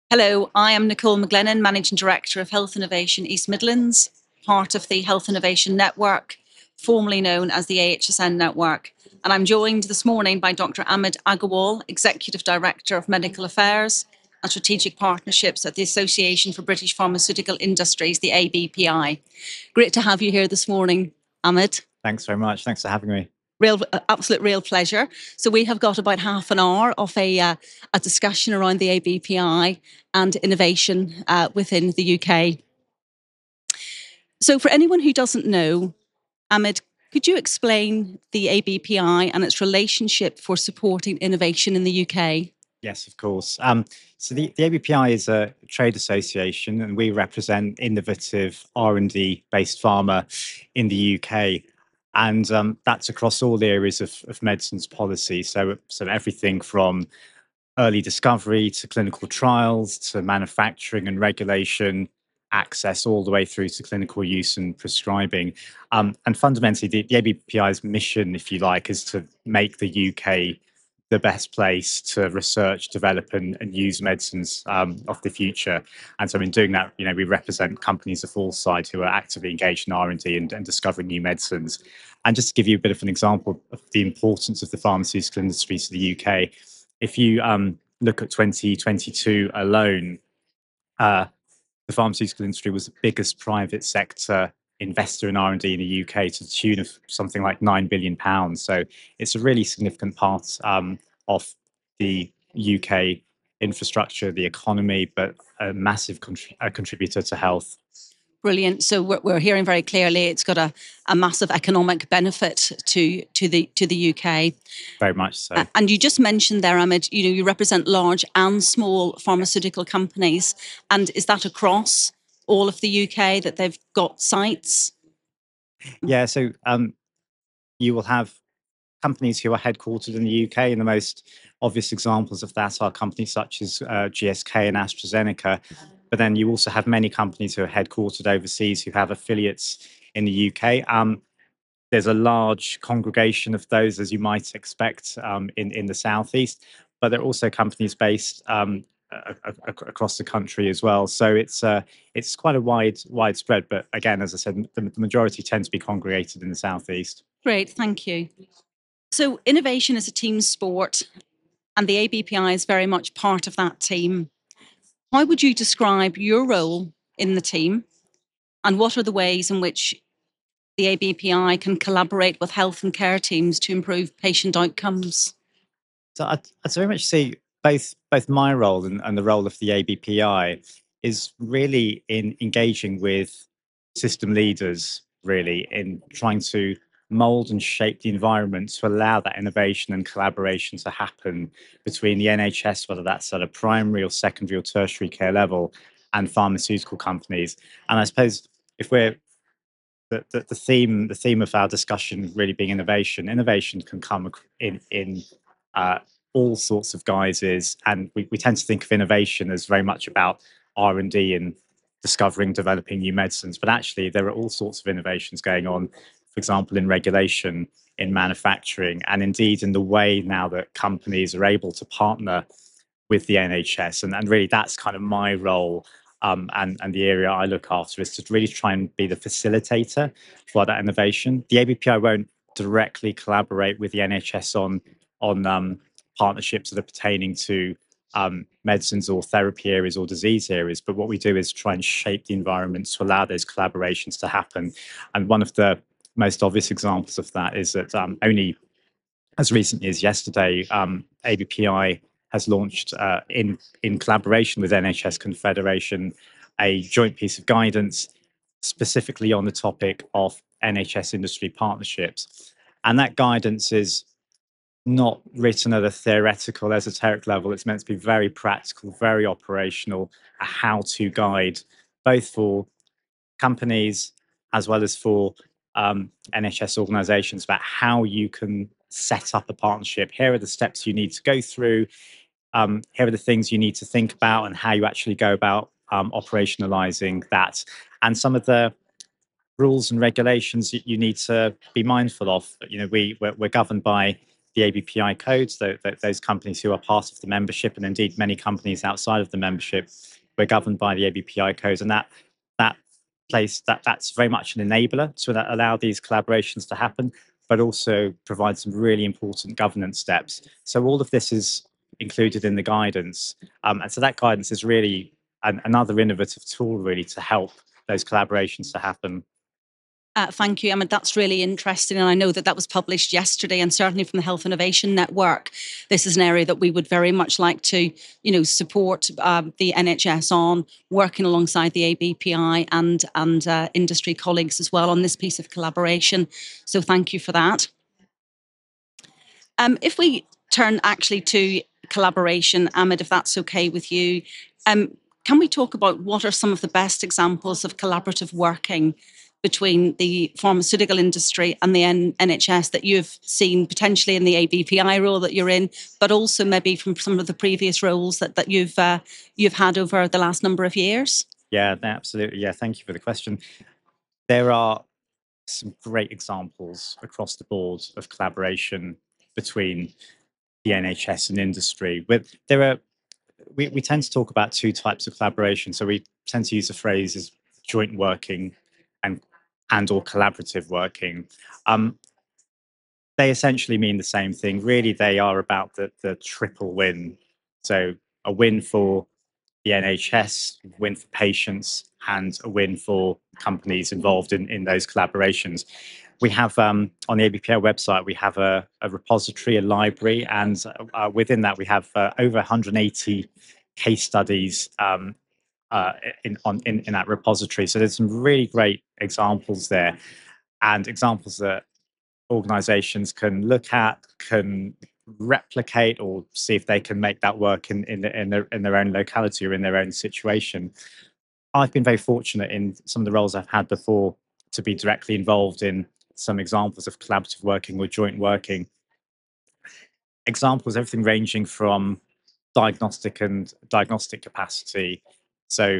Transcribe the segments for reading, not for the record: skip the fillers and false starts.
Hello, I am Nicole McGlennon, Managing Director of Health Innovation East Midlands, part of the Health Innovation Network, formerly known as the AHSN Network. And I'm joined this morning by Dr. Amit Agarwal, Executive Director of Medical Affairs and Strategic Partnerships at the Association for British Pharmaceutical Industries, the ABPI. Great to have you here this morning, Amit. Thanks very much. Thanks for having me. Absolute real pleasure. So we have got about half an hour of a discussion around the ABPI and innovation within the UK. So for anyone who doesn't know, Amit, could you explain the ABPI and its relationship for supporting innovation in the UK? Yes, of course. So the ABPI is a trade association, and we represent innovative R&D based pharma in the UK, and that's across all areas of medicines policy. So everything from early discovery to clinical trials to manufacturing and regulation, access all the way through to clinical use and prescribing. And fundamentally, the ABPI's mission, if you like, is to make the UK the best place to research, develop, and use medicines of the future. And so, in doing that, we represent companies of all sides who are actively engaged in R&D and discovering new medicines. And just to give you a bit of an example of the importance of the pharmaceutical industry to the UK, if you look at 2022 alone, the pharmaceutical industry was the biggest private sector investor in R&D in the UK to the tune of something like £9 billion. So it's a really significant part of the UK infrastructure, the economy, but a massive contributor to health. Brilliant. So we're hearing very clearly it's got a massive economic benefit to the UK. Very much so. And you just mentioned there, Amit, you represent large and small pharmaceutical companies. And is that across all of the UK that they've got sites? Yeah, so you will have companies who are headquartered in the UK, and the most obvious examples of that are companies such as GSK and AstraZeneca. But then you also have many companies who are headquartered overseas who have affiliates in the UK. There's a large congregation of those, as you might expect, in the southeast, but there are also companies based across the country as well. So it's quite a widespread. But again, as I said, the majority tend to be congregated in the southeast. Great, thank you. So innovation is a team sport, and the ABPI is very much part of that team. How would you describe your role in the team, and what are the ways in which the ABPI can collaborate with health and care teams to improve patient outcomes? So I'd very much see both my role and the role of the ABPI is really in engaging with system leaders, really in trying to mold and shape the environment to allow that innovation and collaboration to happen between the NHS, whether that's at a primary or secondary or tertiary care level, and pharmaceutical companies. And I suppose if we're the theme of our discussion really being innovation can come in uh, all sorts of guises, and we tend to think of innovation as very much about R&D and discovering, developing new medicines, but actually there are all sorts of innovations going on, for example, in regulation, in manufacturing, and indeed in the way now that companies are able to partner with the NHS. And really that's kind of my role, and the area I look after is to really try and be the facilitator for that innovation. The ABPI won't directly collaborate with the NHS on partnerships that are pertaining to medicines or therapy areas or disease areas, but what we do is try and shape the environment to allow those collaborations to happen. And one of the most obvious examples of that is that only as recently as yesterday, ABPI has launched in collaboration with NHS Confederation a joint piece of guidance specifically on the topic of NHS industry partnerships. And that guidance is not written at a theoretical, esoteric level. It's meant to be very practical, very operational, a how-to guide, both for companies as well as for NHS organisations about how you can set up a partnership. Here are the steps you need to go through. Here are the things you need to think about and how you actually go about operationalising that. And some of the rules and regulations that you need to be mindful of. We're governed by the ABPI codes, those companies who are part of the membership, and indeed many companies outside of the membership, we're governed by the ABPI codes, and that that's very much an enabler to allow these collaborations to happen, but also provide some really important governance steps. So all of this is included in the guidance, and so that guidance is really another innovative tool, really, to help those collaborations to happen. Thank you, Emma. That's really interesting. And I know that was published yesterday, and certainly from the Health Innovation Network, this is an area that we would very much like to, support the NHS on, working alongside the ABPI and industry colleagues as well on this piece of collaboration. So thank you for that. If we turn actually to collaboration, Ahmed, if that's okay with you, can we talk about what are some of the best examples of collaborative working between the pharmaceutical industry and the NHS that you've seen potentially in the ABPI role that you're in, but also maybe from some of the previous roles that you've had over the last number of years? Yeah, absolutely. Yeah, thank you for the question. There are some great examples across the board of collaboration between the NHS and industry. We tend to talk about two types of collaboration. So we tend to use the phrases joint working and or collaborative working. They essentially mean the same thing. Really, they are about the triple win. So a win for the NHS, a win for patients, and a win for companies involved in those collaborations. We have on the ABPI website, we have a repository, a library, and within that we have over 180 case studies in that repository. So there's some really great examples there, and examples that organizations can look at, can replicate, or see if they can make that work in their own locality or in their own situation. I've been very fortunate in some of the roles I've had before to be directly involved in some examples of collaborative working or joint working. Examples, everything ranging from diagnostic capacity. So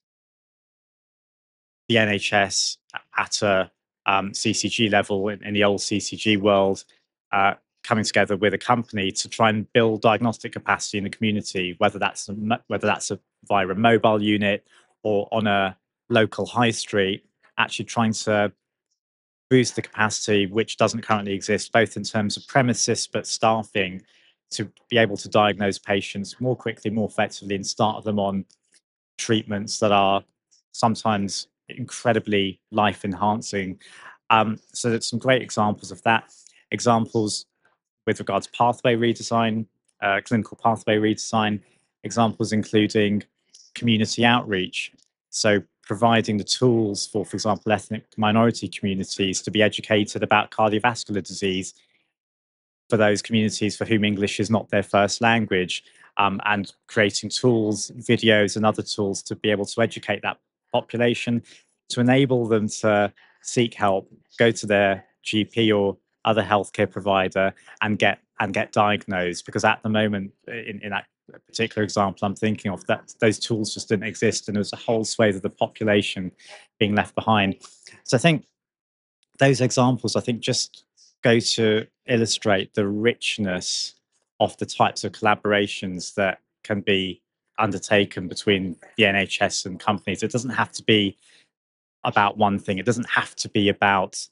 the NHS at a CCG level in the old CCG world, coming together with a company to try and build diagnostic capacity in the community, whether that's via a mobile unit or on a local high street, actually trying to boost the capacity which doesn't currently exist, both in terms of premises but staffing, to be able to diagnose patients more quickly, more effectively, and start them on treatments that are sometimes incredibly life enhancing. So there's some great examples of that. Examples with regards to pathway redesign, clinical pathway redesign, examples including community outreach. So providing the tools for example, ethnic minority communities to be educated about cardiovascular disease for those communities for whom English is not their first language, and creating tools, videos, and other tools to be able to educate that population, to enable them to seek help, go to their GP or other healthcare provider, and get diagnosed. Because at the moment, in that particular example I'm thinking of, that those tools just didn't exist, and there was a whole swathe of the population being left behind. So I think those examples, just go to illustrate the richness of the types of collaborations that can be undertaken between the NHS and companies. It doesn't have to be about one thing. It doesn't have to be about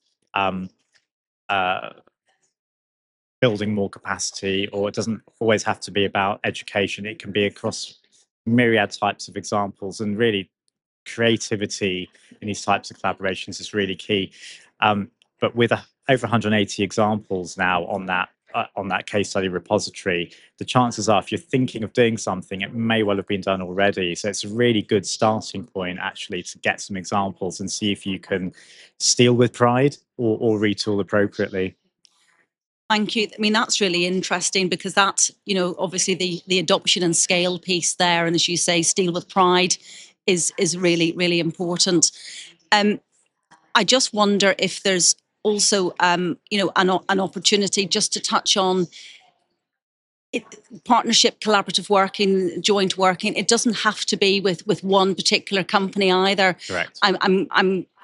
building more capacity, or it doesn't always have to be about education. It can be across myriad types of examples, and really creativity in these types of collaborations is really key. But with over 180 examples now on that case study repository, the chances are, if you're thinking of doing something, it may well have been done already. So it's a really good starting point, actually, to get some examples and see if you can steal with pride or retool appropriately. Thank you. I mean, that's really interesting, because that, obviously the adoption and scale piece there, and as you say, steal with pride is really, really important. I just wonder if there's also, an opportunity just to touch on partnership, collaborative working, joint working. It doesn't have to be with one particular company either. Correct.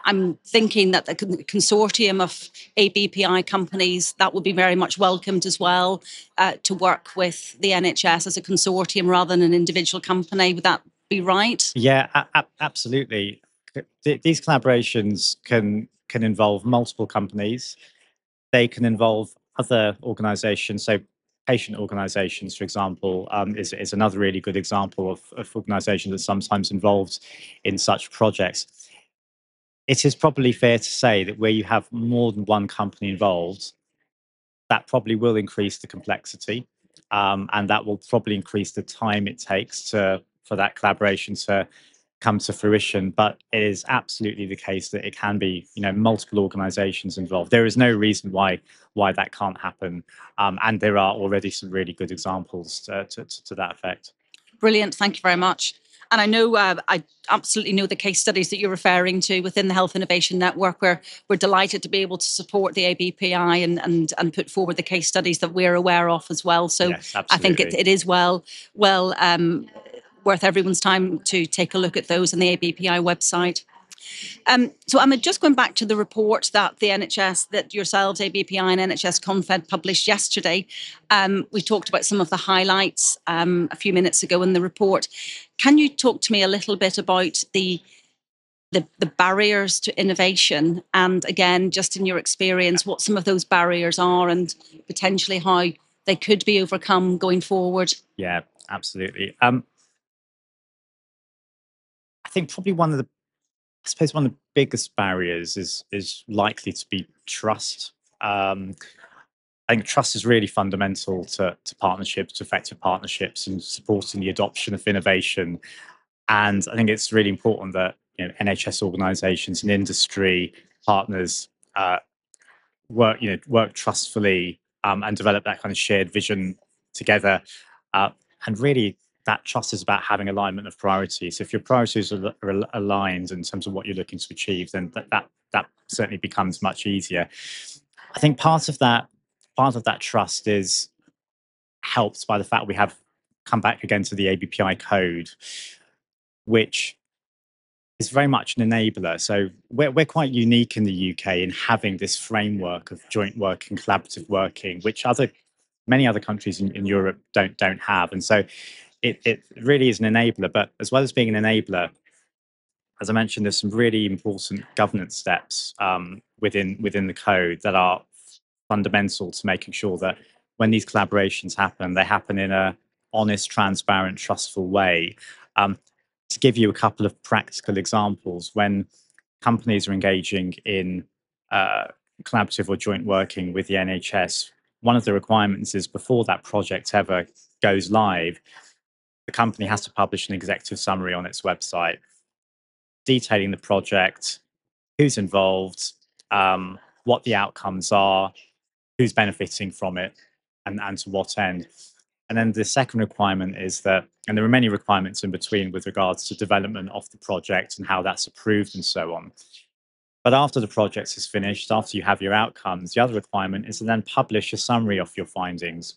I'm thinking that the consortium of ABPI companies, that would be very much welcomed as well, to work with the NHS as a consortium rather than an individual company. Would that be right? Yeah, absolutely. These collaborations can involve multiple companies. They can involve other organizations. So patient organizations, for example, is another really good example of organizations that sometimes involved in such projects. It is probably fair to say that where you have more than one company involved, that probably will increase the complexity, and that will probably increase the time it takes for that collaboration to come to fruition. But it is absolutely the case that it can be, multiple organizations involved. There is no reason why that can't happen, and there are already some really good examples to that effect. Brilliant. Thank you very much. And I know, I absolutely know the case studies that you're referring to within the Health Innovation Network, where we're delighted to be able to support the ABPI and put forward the case studies that we're aware of as well. So Yes, I think absolutely. it is well worth everyone's time to take a look at those on the ABPI website. So I'm just going back to the report that the NHS, that yourselves, ABPI and NHS Confed published yesterday. We talked about some of the highlights a few minutes ago in the report. Can you talk to me a little bit about the barriers to innovation, and again, just in your experience, what some of those barriers are and potentially how they could be overcome going forward? Yeah, absolutely. I think probably I suppose one of the biggest barriers is likely to be trust. I think trust is really fundamental to partnerships, to effective partnerships, and supporting the adoption of innovation. And I think it's really important that NHS organisations and industry partners work trustfully, and develop that kind of shared vision together. Uh, and really, that trust is about having alignment of priorities. So if your priorities are aligned in terms of what you're looking to achieve, then that certainly becomes much easier. I think part of that trust is helped by the fact we have come back again to the ABPI code, which is very much an enabler. So we're quite unique in the UK in having this framework of joint work and collaborative working, which many other countries in Europe don't have. And so it really is an enabler. But as well as being an enabler, as I mentioned, there's some really important governance steps, within the code that are fundamental to making sure that when these collaborations happen, they happen in a honest, transparent, trustful way. Um, to give you a couple of practical examples, when companies are engaging in collaborative or joint working with the NHS, one of the requirements is before that project ever goes live, the company has to publish an executive summary on its website detailing the project, who's involved, what the outcomes are, who's benefiting from it, and to what end. And then the second requirement is that, and there are many requirements in between with regards to development of the project and how that's approved and so on. But after the project is finished, after you have your outcomes, the other requirement is to then publish a summary of your findings.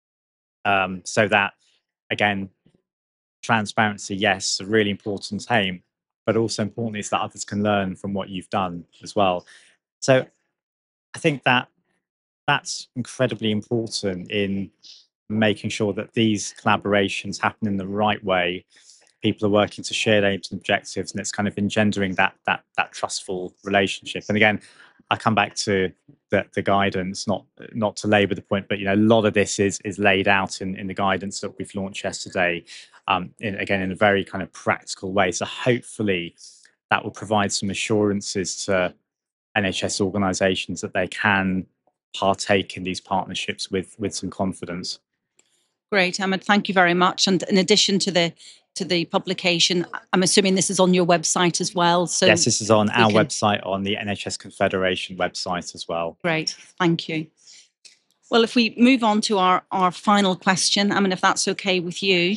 So that, again, transparency, yes, a really important aim, but also importantly is that others can learn from what you've done as well. So I think that's incredibly important in making sure that these collaborations happen in the right way. People are working to shared aims and objectives, and it's kind of engendering that trustful relationship. And again, I come back to the guidance, not to labour the point, but a lot of this is laid out in the guidance that we've launched yesterday. In a very kind of practical way. So hopefully that will provide some assurances to NHS organisations that they can partake in these partnerships with some confidence. Great, Ahmed. Thank you very much. And in addition to the publication, I'm assuming this is on your website as well. So Yes, this is on our can... website, on the NHS Confederation website as well. Great, thank you. Well, if we move on to our final question, I mean, if that's okay with you.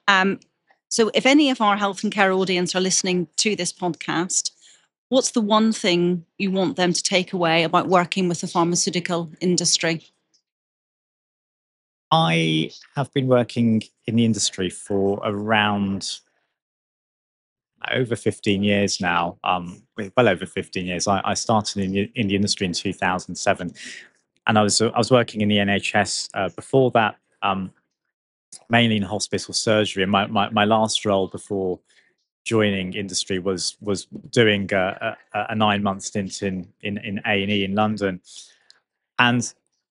So if any of our health and care audience are listening to this podcast, what's the one thing you want them to take away about working with the pharmaceutical industry? I have been working in the industry for around over 15 years now, well over 15 years. I started in the industry in 2007, and I was working in the NHS before that, mainly in hospital surgery. And my last role before joining industry was doing a 9 month stint in A&E in London, and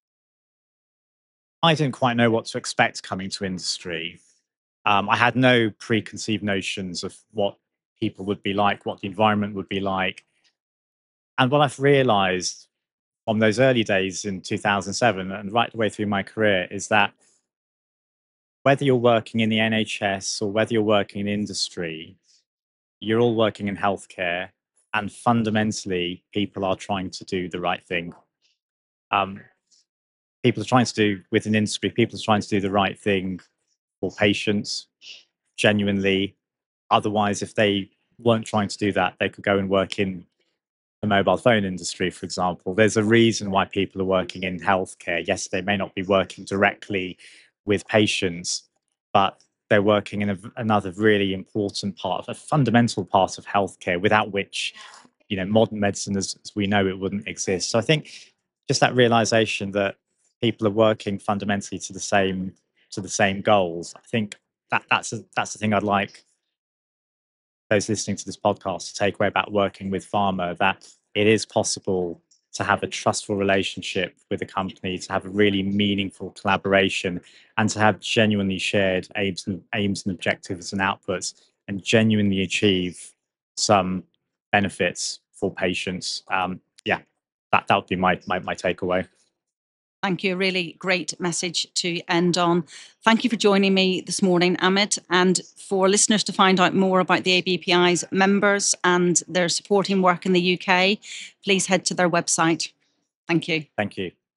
I didn't quite know what to expect coming to industry. I had no preconceived notions of what people would be like, what the environment would be like. And what I've realized from those early days in 2007 and right the way through my career is that whether you're working in the NHS or whether you're working in industry, you're all working in healthcare, and fundamentally, people are trying to do the right thing. Um, People are trying to do with an industry, people are trying to do the right thing for patients genuinely. Otherwise, if they weren't trying to do that, they could go and work in the mobile phone industry, for example. There's a reason why people are working in healthcare. Yes, they may not be working directly with patients, but they're working in another really important part, a fundamental part of healthcare, without which, modern medicine as we know it wouldn't exist. So I think just that realization that people are working fundamentally to the same goals. I think that's the thing I'd like those listening to this podcast to take away about working with pharma, that it is possible to have a trustful relationship with a company, to have a really meaningful collaboration, and to have genuinely shared aims and objectives and outputs, and genuinely achieve some benefits for patients. Yeah, that would be my takeaway. Thank you. A really great message to end on. Thank you for joining me this morning, Amit. And for listeners to find out more about the ABPI's members and their supporting work in the UK, please head to their website. Thank you. Thank you.